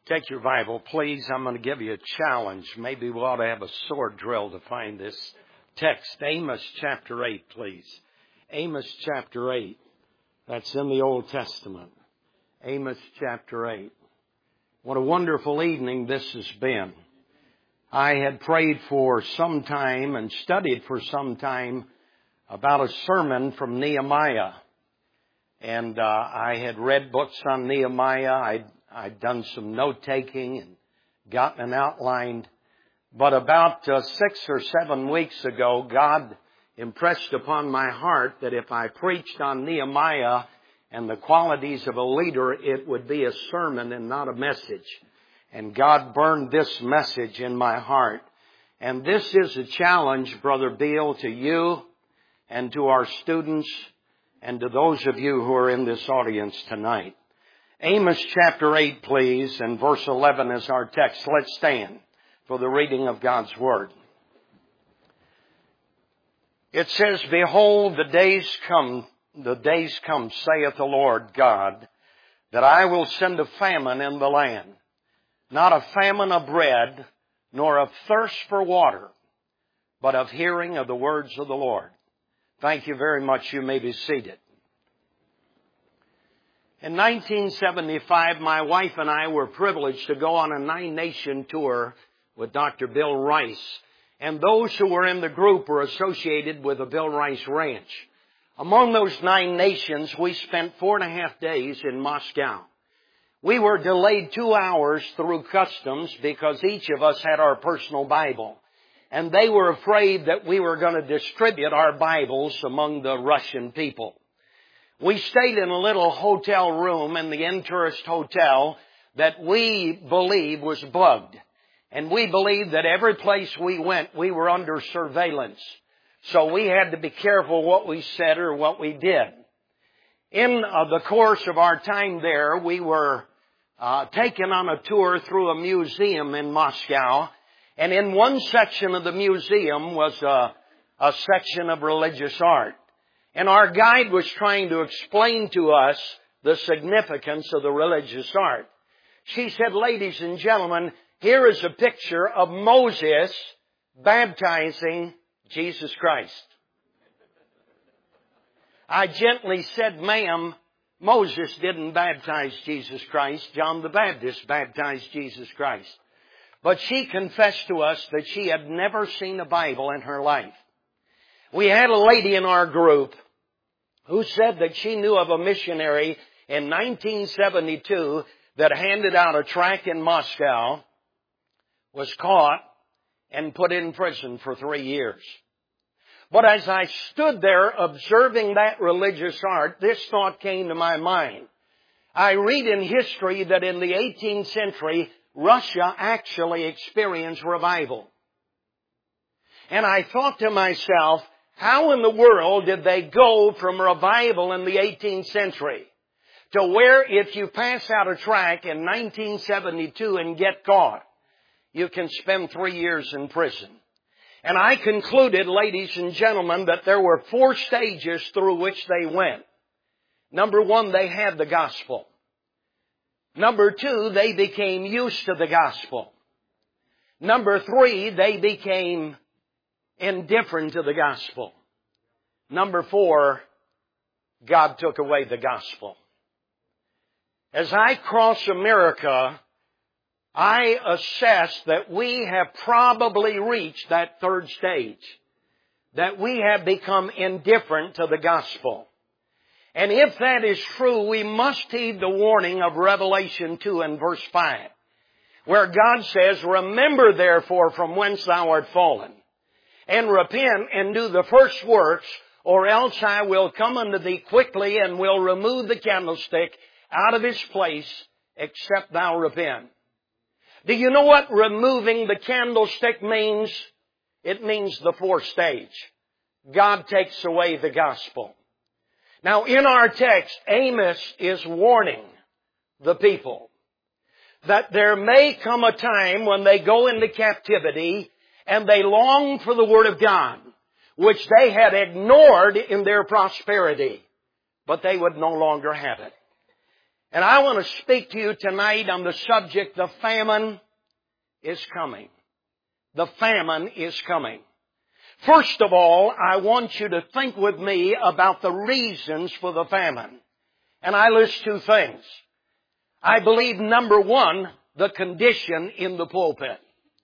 Take your Bible, please. I'm going to give you a challenge. Maybe we ought to have a sword drill to find this text. Amos chapter 8, please. Amos chapter 8. That's in the Old Testament. Amos chapter 8. What a wonderful evening this has been. I had prayed for some time and studied for some time about a sermon from Nehemiah. And I had read books on Nehemiah. I'd done some note-taking and gotten an outline. But about 6 or 7 weeks ago, God impressed upon my heart that if I preached on Nehemiah and the qualities of a leader, it would be a sermon and not a message. And God burned this message in my heart. And this is a challenge, Brother Beal, to you and to our students and to those of you who are in this audience tonight. Amos chapter 8, please, and verse 11 is our text. Let's stand for the reading of God's Word. It says, Behold, the days come, saith the Lord God, that I will send a famine in the land, not a famine of bread, nor of thirst for water, but of hearing of the words of the Lord. Thank you very much. You may be seated. In 1975, my wife and I were privileged to go on a 9-nation tour with Dr. Bill Rice. And those who were in the group were associated with the Bill Rice Ranch. Among those 9 nations, we spent 4.5 days in Moscow. We were delayed 2 hours through customs because each of us had our personal Bible. And they were afraid that we were going to distribute our Bibles among the Russian people. We stayed in a little hotel room in the Intourist Hotel that we believe was bugged. And we believed that every place we went, we were under surveillance. So we had to be careful what we said or what we did. In the course of our time there, we were taken on a tour through a museum in Moscow. And in one section of the museum was a section of religious art. And our guide was trying to explain to us the significance of the religious art. She said, ladies and gentlemen, here is a picture of Moses baptizing Jesus Christ. I gently said, ma'am, Moses didn't baptize Jesus Christ. John the Baptist baptized Jesus Christ. But she confessed to us that she had never seen a Bible in her life. We had a lady in our group who said that she knew of a missionary in 1972 that handed out a tract in Moscow, was caught, and put in prison for 3 years. But as I stood there observing that religious art, this thought came to my mind. I read in history that in the 18th century, Russia actually experienced revival. And I thought to myself, how in the world did they go from revival in the 18th century to where if you pass out a tract in 1972 and get caught, you can spend 3 years in prison? And I concluded, ladies and gentlemen, that there were 4 stages through which they went. Number 1, they had the gospel. Number 2, they became used to the gospel. Number 3, they became indifferent to the gospel. Number 4, God took away the gospel. As I cross America, I assess that we have probably reached that 3rd stage, that we have become indifferent to the gospel. And if that is true, we must heed the warning of Revelation 2 and verse 5, where God says, Remember therefore from whence thou art fallen, and repent and do the first works, or else I will come unto thee quickly and will remove the candlestick out of its place, except thou repent. Do you know what removing the candlestick means? It means the 4th stage. God takes away the gospel. Now in our text, Amos is warning the people that there may come a time when they go into captivity and they long for the Word of God, which they had ignored in their prosperity, but they would no longer have it. And I want to speak to you tonight on the subject, the famine is coming. The famine is coming. First of all, I want you to think with me about the reasons for the famine. And I list two things. I believe, number one, the condition in the pulpit.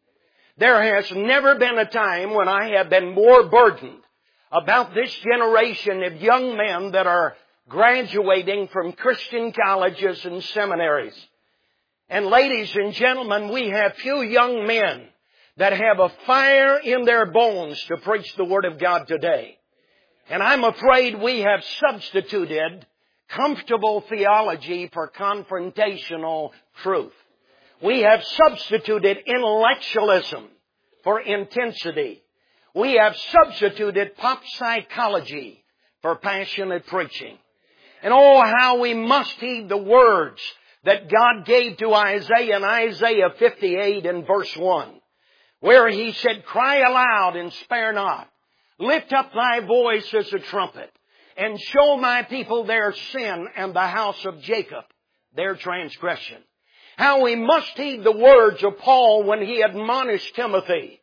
There has never been a time when I have been more burdened about this generation of young men that are graduating from Christian colleges and seminaries. And ladies and gentlemen, we have few young men that have a fire in their bones to preach the Word of God today. And I'm afraid we have substituted comfortable theology for confrontational truth. We have substituted intellectualism for intensity. We have substituted pop psychology for passionate preaching. And oh, how we must heed the words that God gave to Isaiah in Isaiah 58 and verse 1, where He said, "Cry aloud and spare not. Lift up thy voice as a trumpet, and show my people their sin and the house of Jacob their transgression." How we must heed the words of Paul when he admonished Timothy.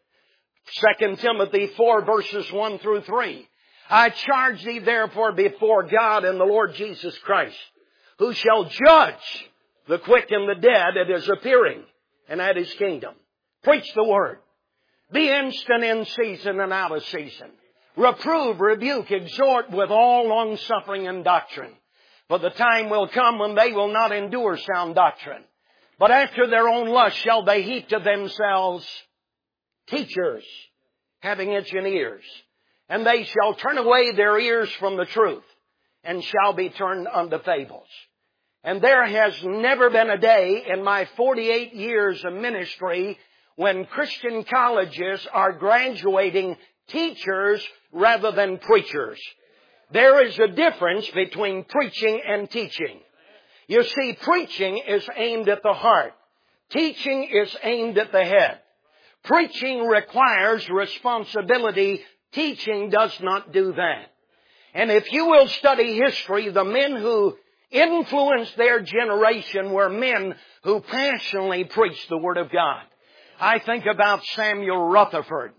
2 Timothy 4 verses 1 through 3. "I charge thee therefore before God and the Lord Jesus Christ, who shall judge the quick and the dead at His appearing and at His kingdom." Preach the Word. Be instant in season and out of season. Reprove, rebuke, exhort with all long-suffering and doctrine. For the time will come when they will not endure sound doctrine, but after their own lust shall they heap to themselves teachers having itching ears. And they shall turn away their ears from the truth, and shall be turned unto fables. And there has never been a day in my 48 years of ministry when Christian colleges are graduating teachers rather than preachers. There is a difference between preaching and teaching. You see, preaching is aimed at the heart. Teaching is aimed at the head. Preaching requires responsibility. Teaching does not do that. And if you will study history, the men who influenced their generation were men who passionately preached the Word of God. I think about Samuel Rutherford.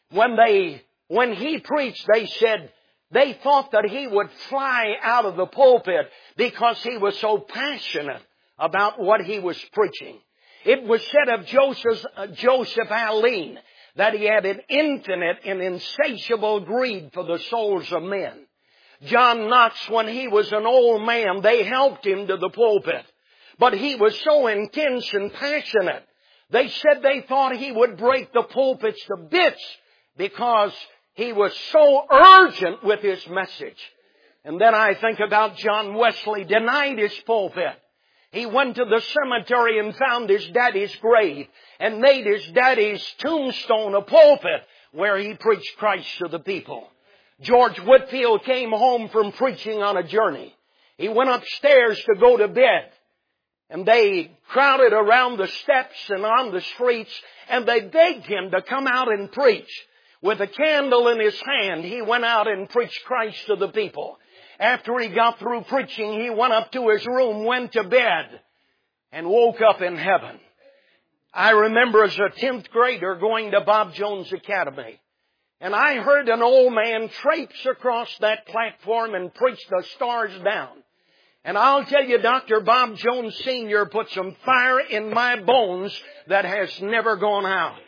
When he preached, they said they thought that he would fly out of the pulpit because he was so passionate about what he was preaching. It was said of Joseph Alleine that he had an infinite and insatiable greed for the souls of men. John Knox, when he was an old man, they helped him to the pulpit. But he was so intense and passionate, they said they thought he would break the pulpits to bits because he was so urgent with his message. And then I think about John Wesley, denied his pulpit. He went to the cemetery and found his daddy's grave and made his daddy's tombstone a pulpit where he preached Christ to the people. George Whitefield came home from preaching on a journey. He went upstairs to go to bed, and they crowded around the steps and on the streets, and they begged him to come out and preach. With a candle in his hand, he went out and preached Christ to the people. After he got through preaching, he went up to his room, went to bed, and woke up in heaven. I remember as a 10th grader going to Bob Jones Academy, and I heard an old man traipse across that platform and preach the stars down. And I'll tell you, Dr. Bob Jones Sr. put some fire in my bones that has never gone out.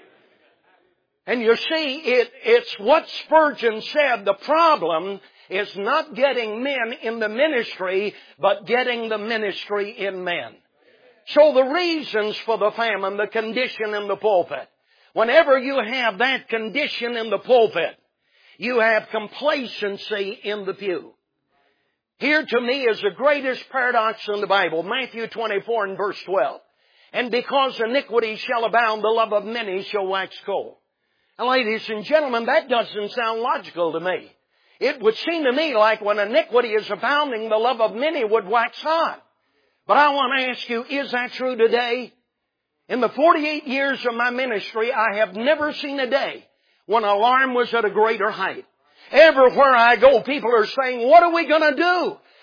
And you see, it's what Spurgeon said. The problem is not getting men in the ministry, but getting the ministry in men. So the reasons for the famine, the condition in the pulpit. Whenever you have that condition in the pulpit, you have complacency in the pew. Here to me is the greatest paradox in the Bible, Matthew 24 and verse 12. And because iniquity shall abound, the love of many shall wax cold. Now, ladies and gentlemen, that doesn't sound logical to me. It would seem to me like when iniquity is abounding, the love of many would wax hot. But I want to ask you, is that true today? In the 48 years of my ministry, I have never seen a day when alarm was at a greater height. Everywhere I go, people are saying, what are we going to do?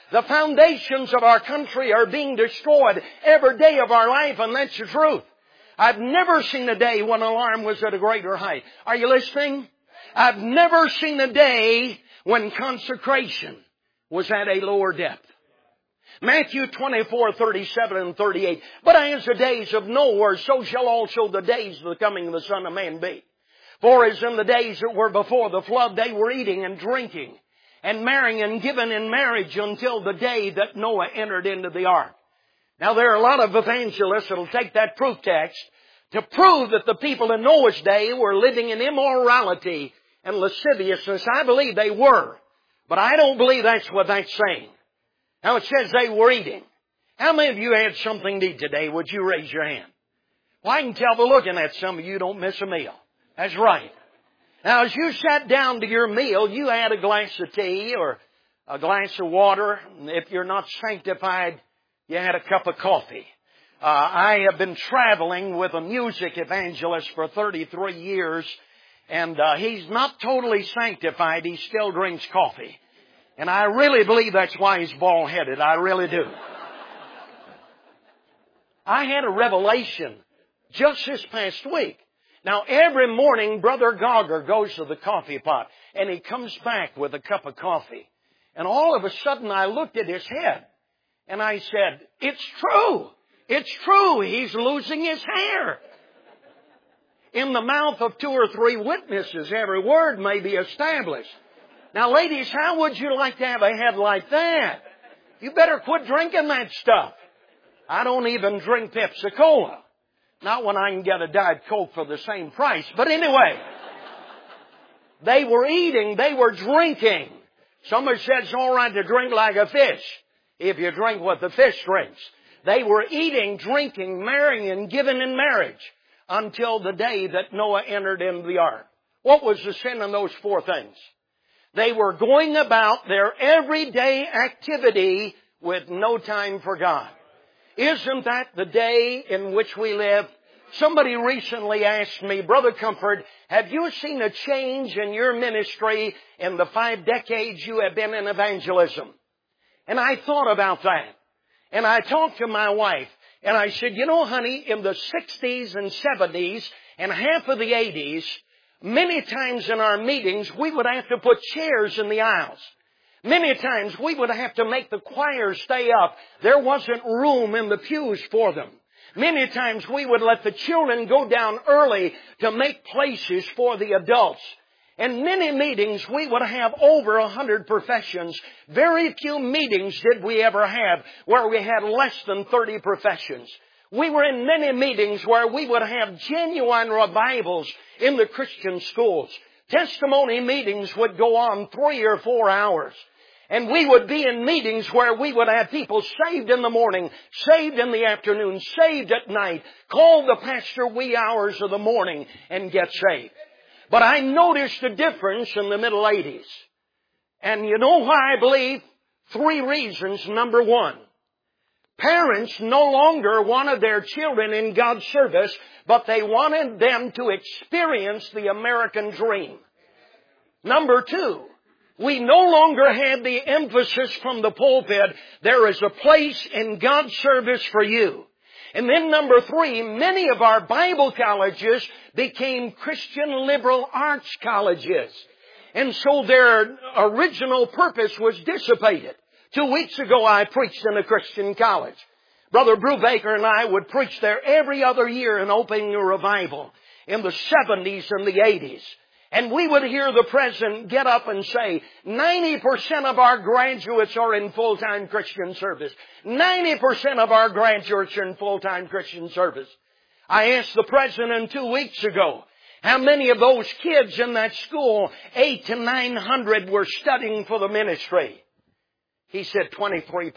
The foundations of our country are being destroyed every day of our life, and that's the truth. I've never seen a day when alarm was at a greater height. Are you listening? I've never seen a day when consecration was at a lower depth. Matthew 24:37 and 38. But as the days of Noah, so shall also the days of the coming of the Son of Man be. For as in the days that were before the flood, they were eating and drinking and marrying and giving in marriage until the day that Noah entered into the ark. Now there are a lot of evangelists that will take that proof text to prove that the people in Noah's day were living in immorality and lasciviousness. I believe they were, but I don't believe that's what that's saying. Now it says they were eating. How many of you had something to eat today? Would you raise your hand? Well, I can tell by looking at some of you don't miss a meal. That's right. Now as you sat down to your meal, you had a glass of tea or a glass of water. If you're not sanctified, you had a cup of coffee. I have been traveling with a music evangelist for 33 years, and he's not totally sanctified. He still drinks coffee. And I really believe that's why he's bald-headed. I really do. I had a revelation just this past week. Now, every morning, Brother Gogger goes to the coffee pot, and he comes back with a cup of coffee. And all of a sudden, I looked at his head, and I said, it's true. It's true. He's losing his hair. In the mouth of 2 or 3 witnesses, every word may be established. Now, ladies, how would you like to have a head like that? You better quit drinking that stuff. I don't even drink Pepsi-Cola. Not when I can get a Diet Coke for the same price. But anyway, they were eating, they were drinking. Somebody said it's all right to drink like a fish if you drink what the fish drinks. They were eating, drinking, marrying, and giving in marriage until the day that Noah entered into the ark. What was the sin in those 4 things? They were going about their everyday activity with no time for God. Isn't that the day in which we live? Somebody recently asked me, Brother Comfort, have you seen a change in your ministry in the 5 decades you have been in evangelism? And I thought about that. And I talked to my wife. And I said, you know, honey, in the 60s and 70s and half of the 80s, many times in our meetings, we would have to put chairs in the aisles. Many times we would have to make the choir stay up. There wasn't room in the pews for them. Many times we would let the children go down early to make places for the adults. In many meetings we would have over 100 professions. Very few meetings did we ever have where we had less than 30 professions. We were in many meetings where we would have genuine revivals in the Christian schools. Testimony meetings would go on 3 or 4 hours. And we would be in meetings where we would have people saved in the morning, saved in the afternoon, saved at night, call the pastor wee hours of the morning and get saved. But I noticed a difference in the middle 80s. And you know why I believe? 3 reasons. Number 1, parents no longer wanted their children in God's service, but they wanted them to experience the American dream. Number 2, we no longer had the emphasis from the pulpit, there is a place in God's service for you. And then number 3, many of our Bible colleges became Christian liberal arts colleges. And so their original purpose was dissipated. 2 weeks ago I preached in a Christian college. Brother Brubaker and I would preach there every other year in opening a revival in the 70s and the 80s. And we would hear the president get up and say, 90% of our graduates are in full-time Christian service. 90% of our graduates are in full-time Christian service. I asked the president 2 weeks ago, how many of those kids in that school, 800 to 900, were studying for the ministry? He said 23%.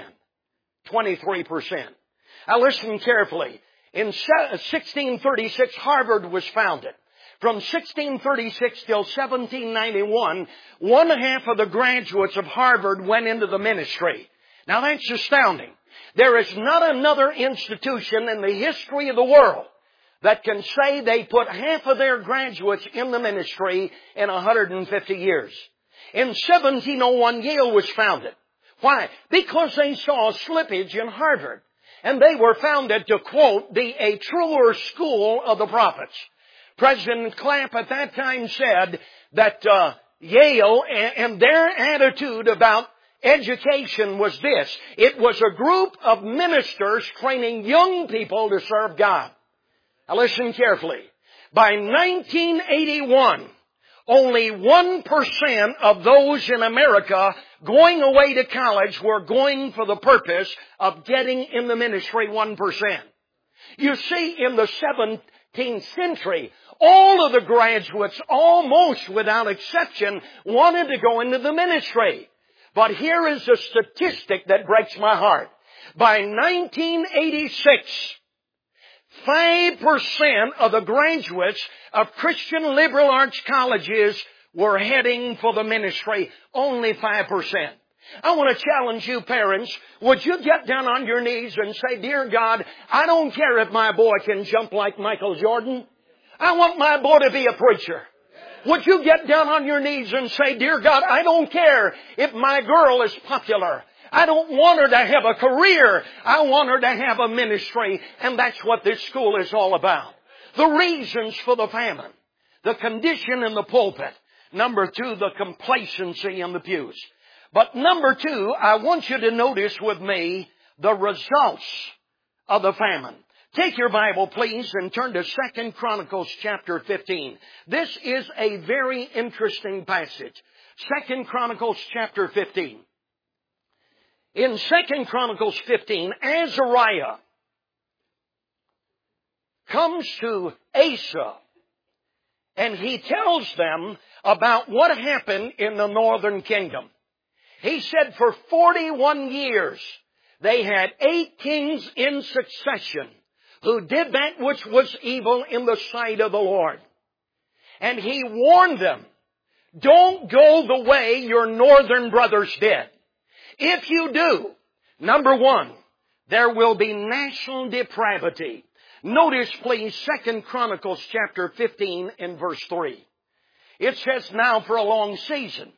23%. Now listen carefully. In 1636, Harvard was founded. From 1636 till 1791, 1/2 of the graduates of Harvard went into the ministry. Now that's astounding. There is not another institution in the history of the world that can say they put half of their graduates in the ministry in 150 years. In 1701, Yale was founded. Why? Because they saw slippage in Harvard. And they were founded to, quote, be a truer school of the prophets. President Clapp at that time said that Yale and their attitude about education was this. It was a group of ministers training young people to serve God. Now listen carefully. By 1981, only 1% of those in America going away to college were going for the purpose of getting in the ministry. 1%. You see, in the 17th century, all of the graduates, almost without exception, wanted to go into the ministry. But here is a statistic that breaks my heart. By 1986, 5% of the graduates of Christian liberal arts colleges were heading for the ministry. Only 5%. I want to challenge you parents. Would you get down on your knees and say, Dear God, I don't care if my boy can jump like Michael Jordan. I want my boy to be a preacher. Would you get down on your knees and say, Dear God, I don't care if my girl is popular. I don't want her to have a career. I want her to have a ministry. And that's what this school is all about. The reasons for the famine. The condition in the pulpit. Number 2, the complacency in the pews. But number 2, I want you to notice with me the results of the famine. Take your Bible, please, and turn to 2 Chronicles chapter 15. This is a very interesting passage. 2 Chronicles chapter 15. In 2 Chronicles 15, Azariah comes to Asa, and he tells them about what happened in the northern kingdom. He said for 41 years they had 8 kings in succession who did that which was evil in the sight of the Lord. And he warned them, don't go the way your northern brothers did. If you do, number 1, there will be national depravity. Notice, please, 2 Chronicles chapter 15 and verse 3. It says, now for a long season,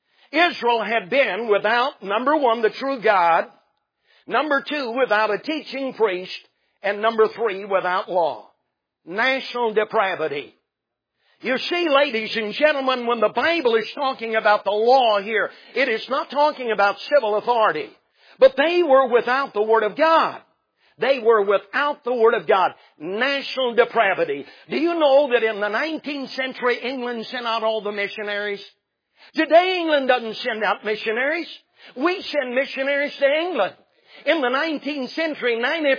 Israel had been without, number 1, the true God, number 2, without a teaching priest, and number 3, without law. National depravity. You see, ladies and gentlemen, when the Bible is talking about the law here, it is not talking about civil authority. But they were without the Word of God. They were without the Word of God. National depravity. Do you know that in the 19th century, England sent out all the missionaries? Today, England doesn't send out missionaries. We send missionaries to England. In the 19th century,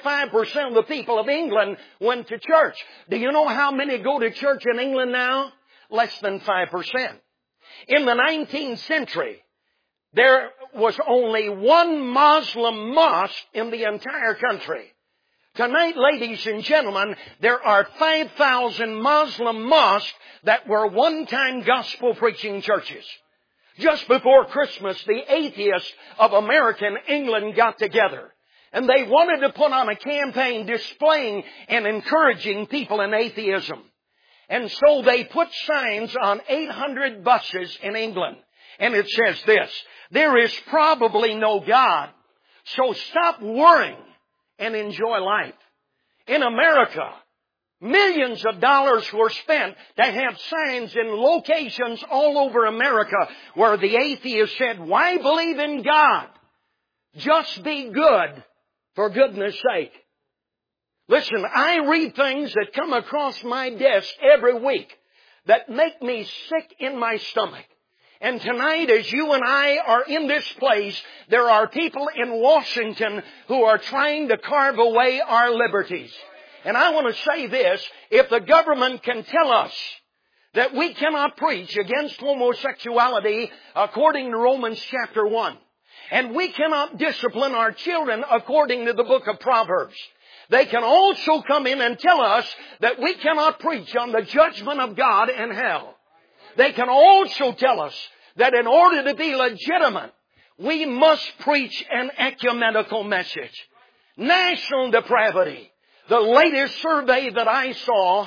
95% of the people of England went to church. Do you know how many go to church in England now? Less than 5%. In the 19th century, there was only one Muslim mosque in the entire country. Tonight, ladies and gentlemen, there are 5,000 Muslim mosques that were one-time gospel preaching churches. Just before Christmas, the atheists of American England got together. And they wanted to put on a campaign displaying and encouraging people in atheism. And so they put signs on 800 buses in England. And it says this, there is probably no God, so stop worrying and enjoy life. In America, millions of dollars were spent to have signs in locations all over America where the atheist said, why believe in God? Just be good for goodness sake. Listen, I read things that come across my desk every week that make me sick in my stomach. And tonight, as you and I are in this place, there are people in Washington who are trying to carve away our liberties. And I want to say this, if the government can tell us that we cannot preach against homosexuality according to Romans chapter 1, and we cannot discipline our children according to the book of Proverbs, they can also come in and tell us that we cannot preach on the judgment of God and hell. They can also tell us that in order to be legitimate, we must preach an ecumenical message. National depravity. The latest survey that I saw,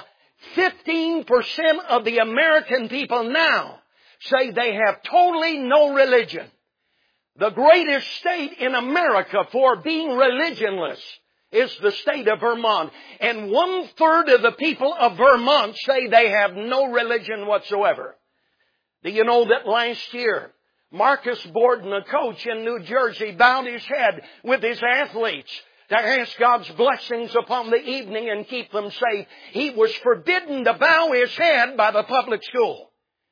15% of the American people now say they have totally no religion. The greatest state in America for being religionless is the state of Vermont. And 1/3 of the people of Vermont say they have no religion whatsoever. Do you know that last year, Marcus Borden, a coach in New Jersey, bowed his head with his athletes to ask God's blessings upon the evening and keep them safe. He was forbidden to bow his head by the public school.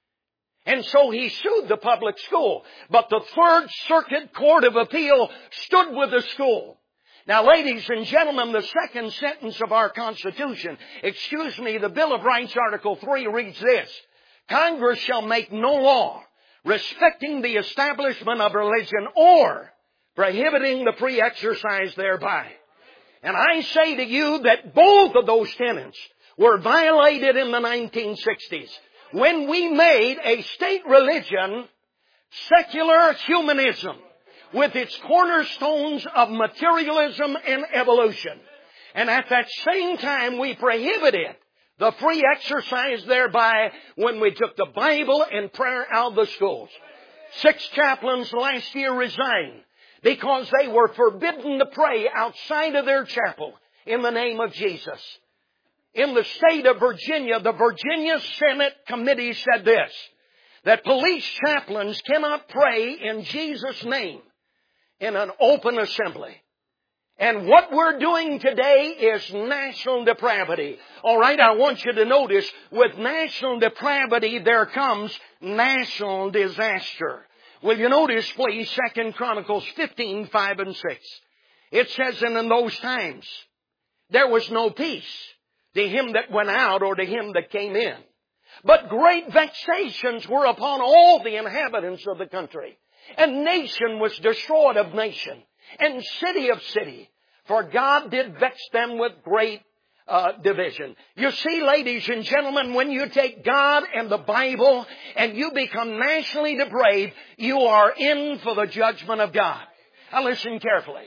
And so he sued the public school. But the Third Circuit Court of Appeal stood with the school. Now, ladies and gentlemen, the second sentence of our Constitution, the Bill of Rights, Article 3, reads this: Congress shall make no law respecting the establishment of religion or prohibiting the free exercise thereby. And I say to you that both of those tenets were violated in the 1960s when we made a state religion secular humanism with its cornerstones of materialism and evolution. And at that same time we prohibited the free exercise thereby when we took the Bible and prayer out of the schools. 6 chaplains last year resigned because they were forbidden to pray outside of their chapel in the name of Jesus. In the state of Virginia, the Virginia Senate Committee said this, that police chaplains cannot pray in Jesus' name in an open assembly. And what we're doing today is national depravity. All right, I want you to notice, with national depravity there comes national disaster. Will you notice, please, 2 Chronicles 15, 5 and 6. It says, and in those times there was no peace to him that went out or to him that came in. But great vexations were upon all the inhabitants of the country. And nation was destroyed of nation, and city of city. For God did vex them with great division. You see, ladies and gentlemen, when you take God and the Bible and you become nationally depraved, you are in for the judgment of God. Now listen carefully.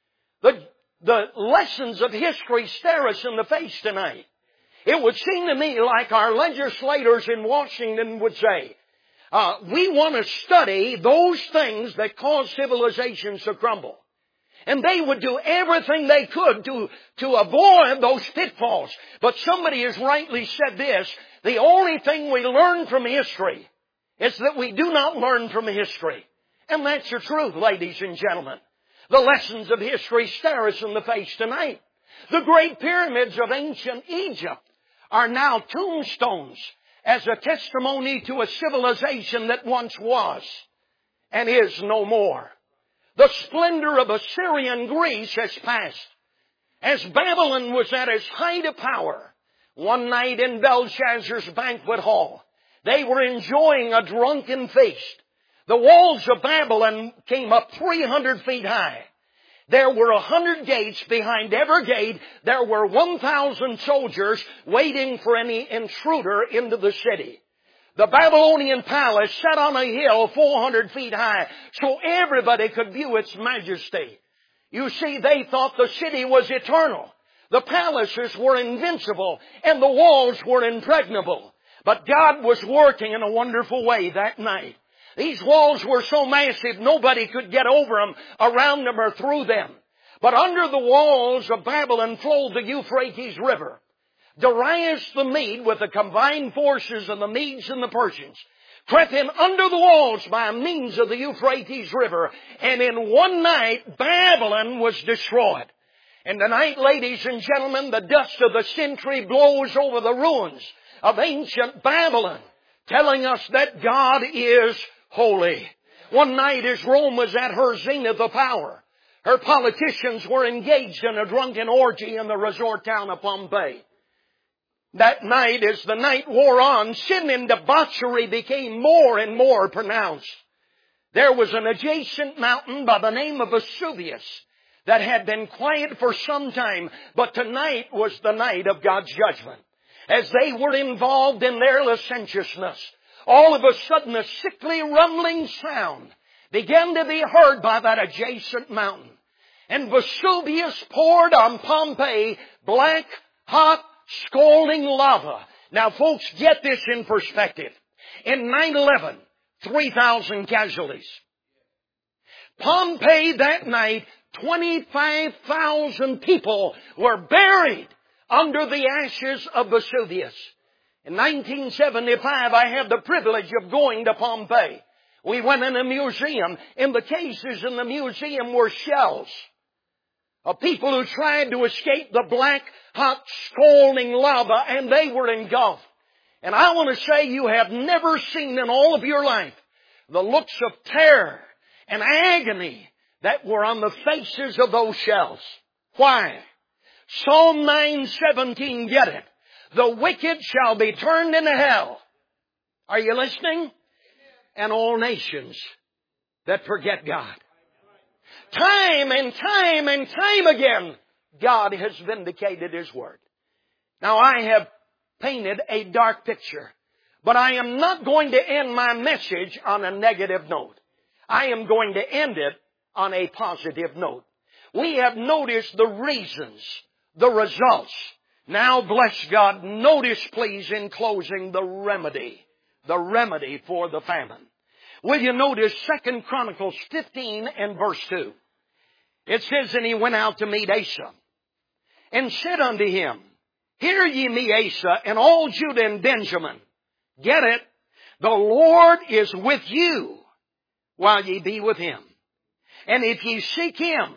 The lessons of history stare us in the face tonight. It would seem to me like our legislators in Washington would say, we want to study those things that cause civilizations to crumble. And they would do everything they could to avoid those pitfalls. But somebody has rightly said this, the only thing we learn from history is that we do not learn from history. And that's the truth, ladies and gentlemen. The lessons of history stare us in the face tonight. The great pyramids of ancient Egypt are now tombstones as a testimony to a civilization that once was and is no more. The splendor of Assyrian Greece has passed. As Babylon was at its height of power, one night in Belshazzar's banquet hall, they were enjoying a drunken feast. The walls of Babylon came up 300 feet high. There were 100 gates. Behind every gate, there were 1,000 soldiers waiting for any intruder into the city. The Babylonian palace sat on a hill 400 feet high, so everybody could view its majesty. You see, they thought the city was eternal. The palaces were invincible, and the walls were impregnable. But God was working in a wonderful way that night. These walls were so massive, nobody could get over them, around them, or through them. But under the walls of Babylon flowed the Euphrates River. Darius the Mede, with the combined forces of the Medes and the Persians, crept in under the walls by means of the Euphrates River, and in one night Babylon was destroyed. And tonight, ladies and gentlemen, the dust of the century blows over the ruins of ancient Babylon, telling us that God is holy. One night as Rome was at her zenith of power, her politicians were engaged in a drunken orgy in the resort town of Pompeii. That night, as the night wore on, sin and debauchery became more and more pronounced. There was an adjacent mountain by the name of Vesuvius that had been quiet for some time, but tonight was the night of God's judgment. As they were involved in their licentiousness, all of a sudden a sickly rumbling sound began to be heard by that adjacent mountain. And Vesuvius poured on Pompeii black, hot, scalding lava. Now, folks, get this in perspective. In 9/11, 3,000 casualties. Pompeii that night, 25,000 people were buried under the ashes of Vesuvius. In 1975, I had the privilege of going to Pompeii. We went in a museum. In the cases in the museum were shells of people who tried to escape the black, hot, scalding lava, and they were engulfed. And I want to say you have never seen in all of your life the looks of terror and agony that were on the faces of those shells. Why? Psalm 9:17, get it? The wicked shall be turned into hell. Are you listening? And all nations that forget God. Time and time and time again, God has vindicated His Word. Now I have painted a dark picture, but I am not going to end my message on a negative note. I am going to end it on a positive note. We have noticed the reasons, the results. Now, bless God, notice please in closing the remedy for the famine. Will you notice 2 Chronicles 15 and verse 2? It says, and he went out to meet Asa, and said unto him, hear ye me, Asa, and all Judah and Benjamin. Get it? The Lord is with you while ye be with Him. And if ye seek Him,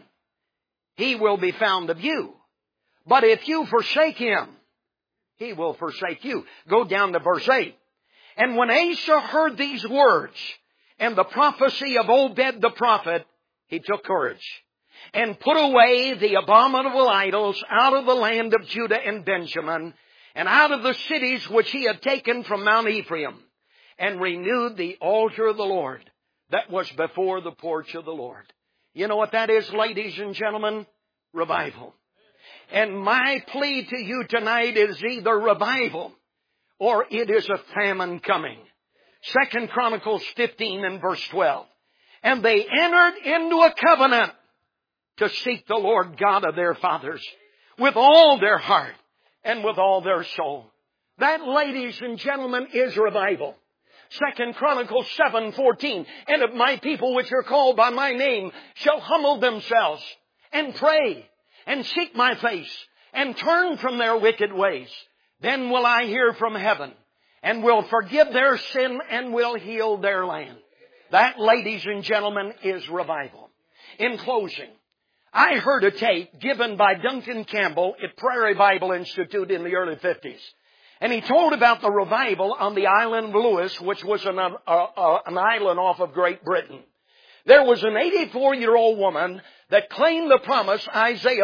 He will be found of you. But if you forsake Him, He will forsake you. Go down to verse 8. And when Asa heard these words and the prophecy of Obed the prophet, he took courage and put away the abominable idols out of the land of Judah and Benjamin and out of the cities which he had taken from Mount Ephraim, and renewed the altar of the Lord that was before the porch of the Lord. You know what that is, ladies and gentlemen? Revival. And my plea to you tonight is either revival or it is a famine coming. 2 Chronicles 15 and verse 12. And they entered into a covenant to seek the Lord God of their fathers with all their heart and with all their soul. That, ladies and gentlemen, is revival. 2 Chronicles 7:14. And if my people which are called by my name shall humble themselves and pray and seek my face and turn from their wicked ways, then will I hear from heaven and will forgive their sin and will heal their land. That, ladies and gentlemen, is revival. In closing, I heard a tape given by Duncan Campbell at Prairie Bible Institute in the early 50s. And he told about the revival on the island of Lewis, which was an island off of Great Britain. There was an 84-year-old woman that claimed the promise, Isaiah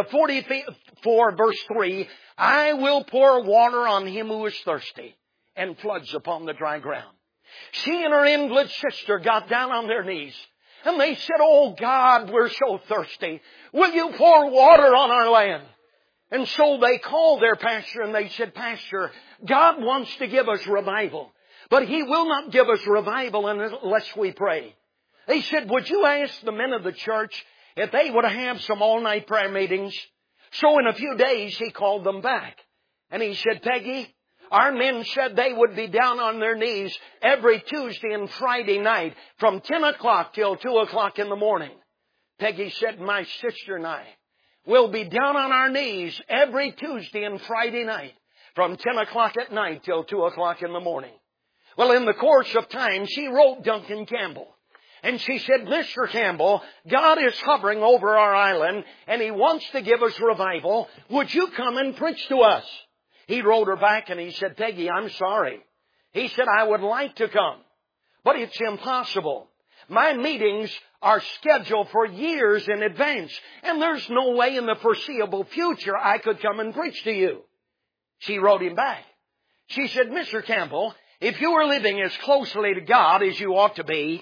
44 verse 3, I will pour water on him who is thirsty and floods upon the dry ground. She and her invalid sister got down on their knees and they said, oh God, we're so thirsty. Will you pour water on our land? And so they called their pastor and they said, Pastor, God wants to give us revival, but He will not give us revival unless we pray. They said, would you ask the men of the church if they would have some all-night prayer meetings? So in a few days, he called them back. And he said, Peggy, our men said they would be down on their knees every Tuesday and Friday night from 10 o'clock till 2 o'clock in the morning. Peggy said, my sister and I will be down on our knees every Tuesday and Friday night from 10 o'clock at night till 2 o'clock in the morning. Well, in the course of time, she wrote Duncan Campbell. And she said, Mr. Campbell, God is hovering over our island and He wants to give us revival. Would you come and preach to us? He wrote her back and he said, Peggy, I'm sorry. He said, I would like to come, but it's impossible. My meetings are scheduled for years in advance, and there's no way in the foreseeable future I could come and preach to you. She wrote him back. She said, Mr. Campbell, if you were living as closely to God as you ought to be,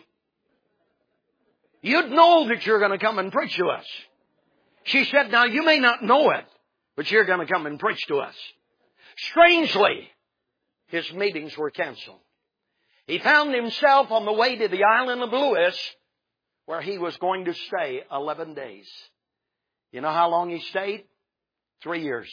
you'd know that you're going to come and preach to us. She said, now you may not know it, but you're going to come and preach to us. Strangely, his meetings were canceled. He found himself on the way to the island of Lewis, where he was going to stay 11 days. You know how long he stayed? 3 years.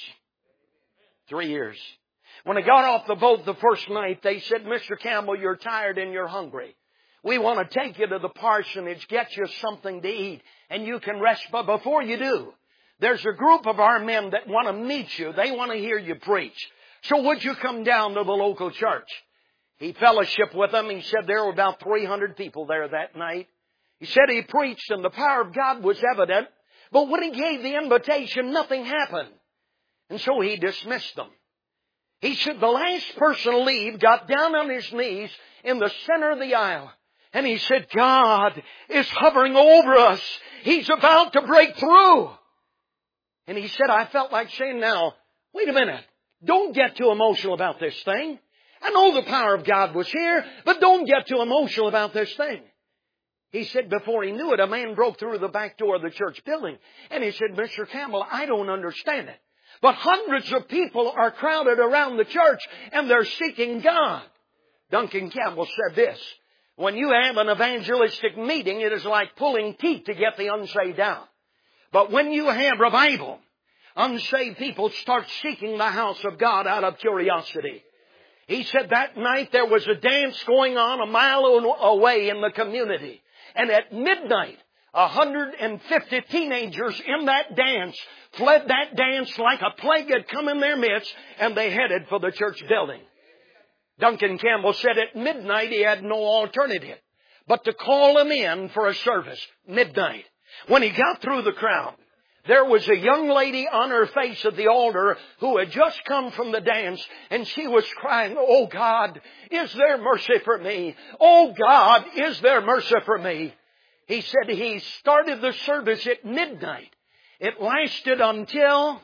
3 years. When he got off the boat the first night, they said, Mr. Campbell, you're tired and you're hungry. We want to take you to the parsonage, get you something to eat, and you can rest. But before you do, there's a group of our men that want to meet you. They want to hear you preach. So would you come down to the local church? He fellowshiped with them. He said there were about 300 people there that night. He said he preached and the power of God was evident. But when he gave the invitation, nothing happened. And so he dismissed them. He said the last person to leave got down on his knees in the center of the aisle. And he said, God is hovering over us. He's about to break through. And he said, I felt like saying now, wait a minute. Don't get too emotional about this thing. I know the power of God was here, but don't get too emotional about this thing. He said before he knew it, a man broke through the back door of the church building. And he said, Mr. Campbell, I don't understand it. But hundreds of people are crowded around the church and they're seeking God. Duncan Campbell said this, when you have an evangelistic meeting, it is like pulling teeth to get the unsaved out. But when you have revival, unsaved people start seeking the house of God out of curiosity. He said that night there was a dance going on a mile away in the community. And at midnight, 150 teenagers in that dance fled that dance like a plague had come in their midst, and they headed for the church building. Duncan Campbell said at midnight he had no alternative but to call them in for a service, midnight. When he got through the crowd, there was a young lady on her face at the altar who had just come from the dance, and she was crying, oh God, is there mercy for me? Oh God, is there mercy for me? He said he started the service at midnight. It lasted until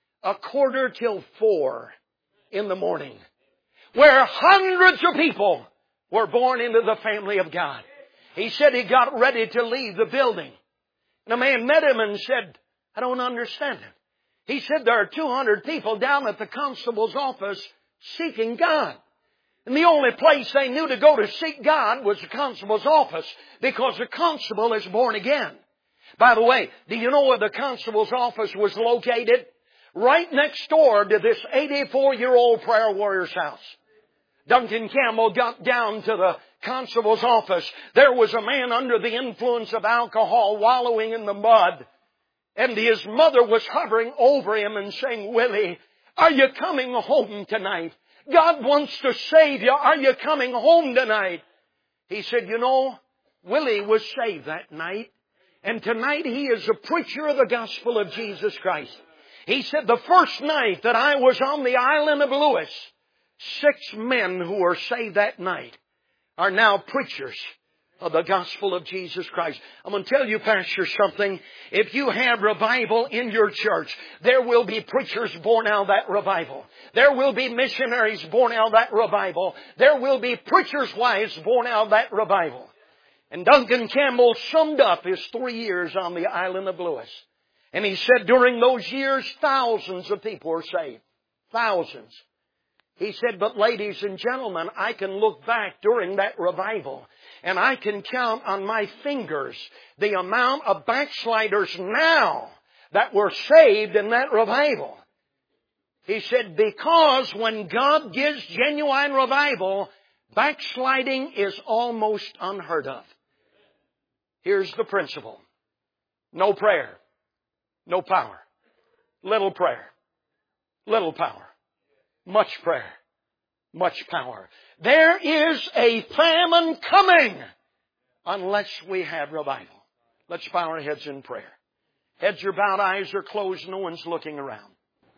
4:45 in the morning, where hundreds of people were born into the family of God. He said he got ready to leave the building. And a man met him and said, I don't understand it. He said there are 200 people down at the constable's office seeking God. And the only place they knew to go to seek God was the constable's office, because the constable is born again. By the way, do you know where the constable's office was located? Right next door to this 84-year-old prayer warrior's house. Duncan Campbell got down to the constable's office. There was a man under the influence of alcohol wallowing in the mud. And his mother was hovering over him and saying, Willie, are you coming home tonight? God wants to save you. Are you coming home tonight? He said, you know, Willie was saved that night. And tonight he is a preacher of the gospel of Jesus Christ. He said, the first night that I was on the island of Lewis, 6 men who were saved that night are now preachers of the gospel of Jesus Christ. I'm going to tell you, Pastor, something. If you have revival in your church, there will be preachers born out of that revival. There will be missionaries born out of that revival. There will be preachers' wives born out of that revival. And Duncan Campbell summed up his 3 years on the island of Lewis. And he said during those years, thousands of people were saved. Thousands. He said, but ladies and gentlemen, I can look back during that revival and I can count on my fingers the amount of backsliders now that were saved in that revival. He said, because when God gives genuine revival, backsliding is almost unheard of. Here's the principle. No prayer, no power. Little prayer, little power. Much prayer, much power. There is a famine coming unless we have revival. Let's bow our heads in prayer. Heads are bowed, eyes are closed, no one's looking around.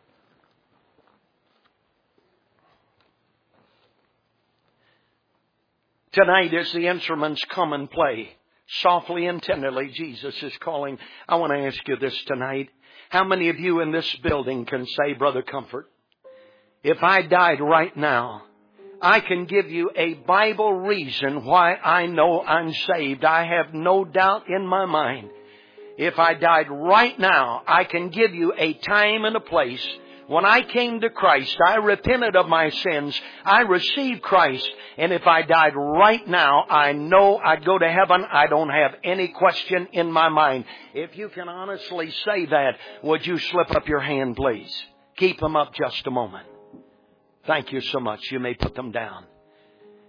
Tonight as the instruments come and play, softly and tenderly Jesus is calling. I want to ask you this tonight. How many of you in this building can say, Brother Comfort, if I died right now, I can give you a Bible reason why I know I'm saved. I have no doubt in my mind. If I died right now, I can give you a time and a place. When I came to Christ, I repented of my sins. I received Christ. And if I died right now, I know I'd go to heaven. I don't have any question in my mind. If you can honestly say that, would you slip up your hand, please? Keep them up just a moment. Thank you so much. You may put them down.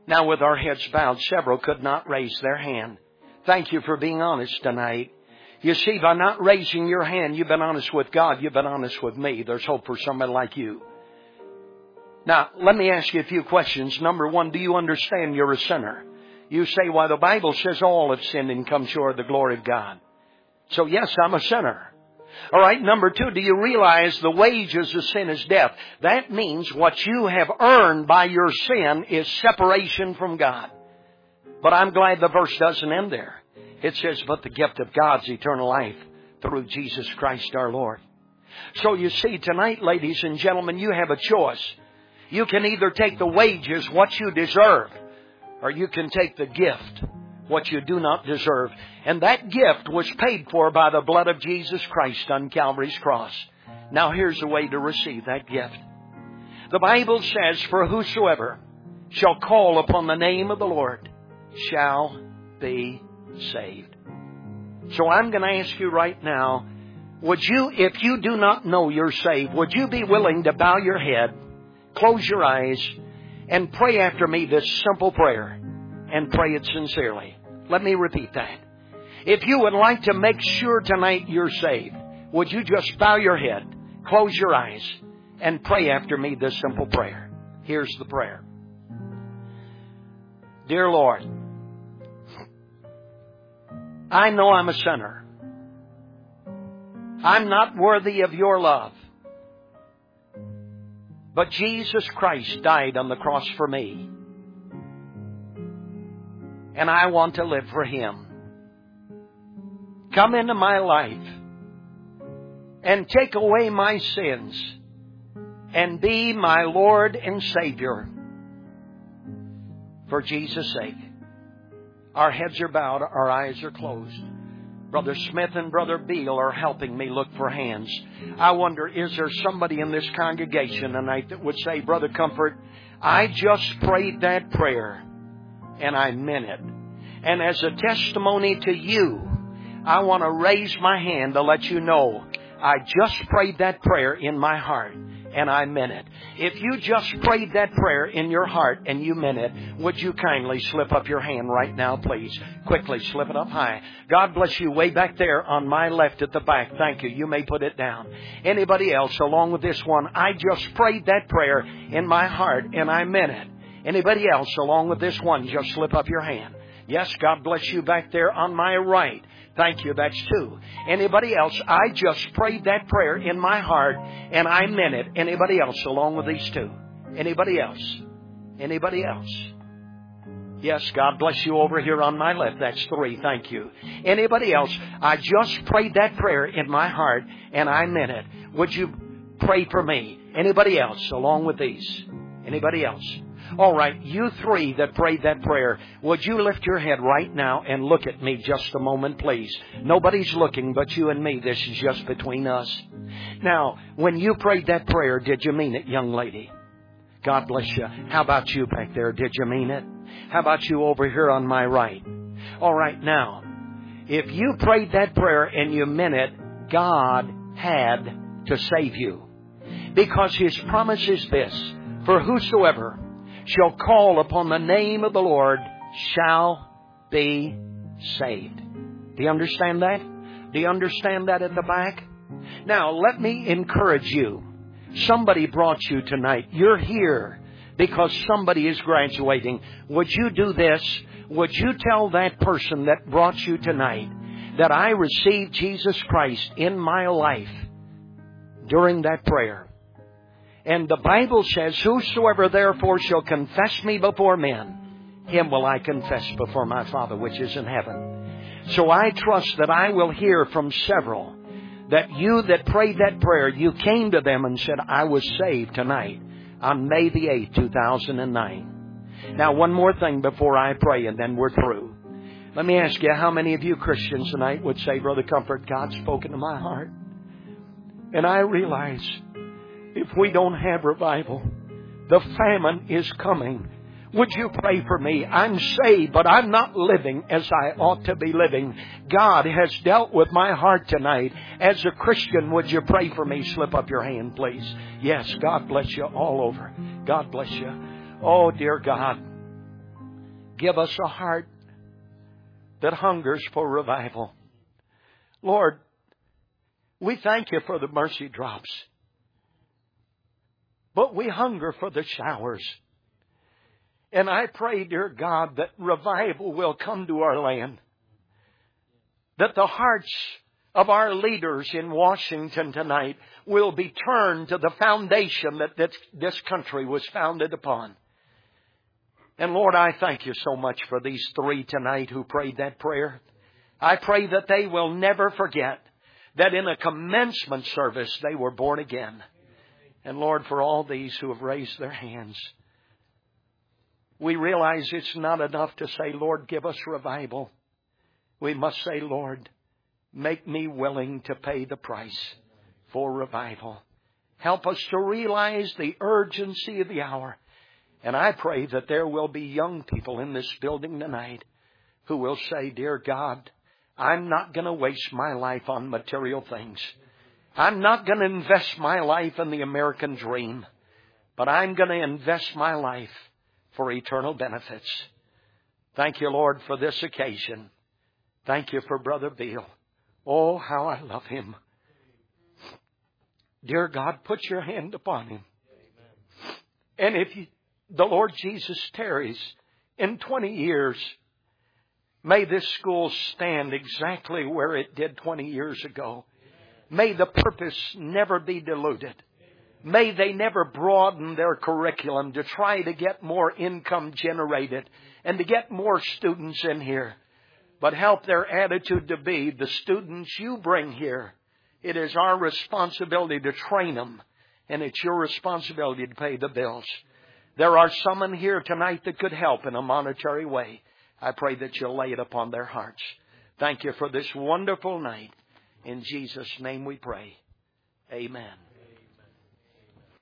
Now with our heads bowed, several could not raise their hand. Thank you for being honest tonight. You see, by not raising your hand, you've been honest with God. You've been honest with me. There's hope for somebody like you. Now, let me ask you a few questions. Number one, do you understand you're a sinner? You say, well, the Bible says all have sinned and come short of the glory of God. So yes, I'm a sinner. All right, number two, do you realize the wages of sin is death? That means what you have earned by your sin is separation from God. But I'm glad the verse doesn't end there. It says, but the gift of God's eternal life through Jesus Christ our Lord. So you see, tonight, ladies and gentlemen, you have a choice. You can either take the wages, what you deserve, or you can take the gift, what you do not deserve. And that gift was paid for by the blood of Jesus Christ on Calvary's cross. Now here's a way to receive that gift. The Bible says, for whosoever shall call upon the name of the Lord shall be saved. So I'm going to ask you right now, would you, if you do not know you're saved, would you be willing to bow your head, close your eyes, and pray after me this simple prayer, and pray it sincerely? Let me repeat that. If you would like to make sure tonight you're saved, would you just bow your head, close your eyes, and pray after me this simple prayer? Here's the prayer. Dear Lord, I know I'm a sinner. I'm not worthy of your love. But Jesus Christ died on the cross for me. And I want to live for Him. Come into my life and take away my sins and be my Lord and Savior for Jesus' sake. Our heads are bowed, our eyes are closed. Brother Smith and Brother Beal are helping me look for hands. I wonder, is there somebody in this congregation tonight that would say, Brother Comfort, I just prayed that prayer and I meant it. And as a testimony to you, I want to raise my hand to let you know I just prayed that prayer in my heart and I meant it. If you just prayed that prayer in your heart and you meant it, would you kindly slip up your hand right now, please? Quickly, slip it up high. God bless you way back there on my left at the back. Thank you. You may put it down. Anybody else along with this one? I just prayed that prayer in my heart and I meant it. Anybody else along with this one? Just slip up your hand. Yes, God bless you back there on my right. Thank you. That's two. Anybody else? I just prayed that prayer in my heart and I meant it. Anybody else along with these two? Anybody else? Anybody else? Yes, God bless you over here on my left. That's three. Thank you. Anybody else? I just prayed that prayer in my heart and I meant it. Would you pray for me? Anybody else along with these? Anybody else? All right, you three that prayed that prayer, would you lift your head right now and look at me just a moment, please? Nobody's looking but you and me. This is just between us. Now, when you prayed that prayer, did you mean it, young lady? God bless you. How about you back there? Did you mean it? How about you over here on my right? All right, now, if you prayed that prayer and you meant it, God had to save you. Because His promise is this, for whosoever shall call upon the name of the Lord shall be saved. Do you understand that? Do you understand that at the back? Now, let me encourage you. Somebody brought you tonight. You're here because somebody is graduating. Would you do this? Would you tell that person that brought you tonight that I received Jesus Christ in my life during that prayer? And the Bible says, whosoever therefore shall confess me before men, him will I confess before my Father which is in heaven. So I trust that I will hear from several that you that prayed that prayer, you came to them and said, I was saved tonight on May the 8th, 2009. Now, one more thing before I pray and then we're through. Let me ask you, how many of you Christians tonight would say, Brother Comfort, God's spoken to my heart. And I realize if we don't have revival, the famine is coming. Would you pray for me? I'm saved, but I'm not living as I ought to be living. God has dealt with my heart tonight. As a Christian, would you pray for me? Slip up your hand, please. Yes, God bless you all over. God bless you. Oh, dear God. Give us a heart that hungers for revival. Lord, we thank you for the mercy drops. But we hunger for the showers. And I pray, dear God, that revival will come to our land. That the hearts of our leaders in Washington tonight will be turned to the foundation that this country was founded upon. And Lord, I thank you so much for these three tonight who prayed that prayer. I pray that they will never forget that in a commencement service they were born again. And Lord, for all these who have raised their hands, we realize it's not enough to say, Lord, give us revival. We must say, Lord, make me willing to pay the price for revival. Help us to realize the urgency of the hour. And I pray that there will be young people in this building tonight who will say, dear God, I'm not going to waste my life on material things. I'm not going to invest my life in the American dream, but I'm going to invest my life for eternal benefits. Thank you, Lord, for this occasion. Thank you for Brother Beal. Oh, how I love him. Dear God, put your hand upon him. And if the Lord Jesus tarries in 20 years, may this school stand exactly where it did 20 years ago. May the purpose never be diluted. May they never broaden their curriculum to try to get more income generated and to get more students in here. But help their attitude to be the students you bring here. It is our responsibility to train them, and it's your responsibility to pay the bills. There are some in here tonight that could help in a monetary way. I pray that you'll lay it upon their hearts. Thank you for this wonderful night. In Jesus' name we pray. Amen.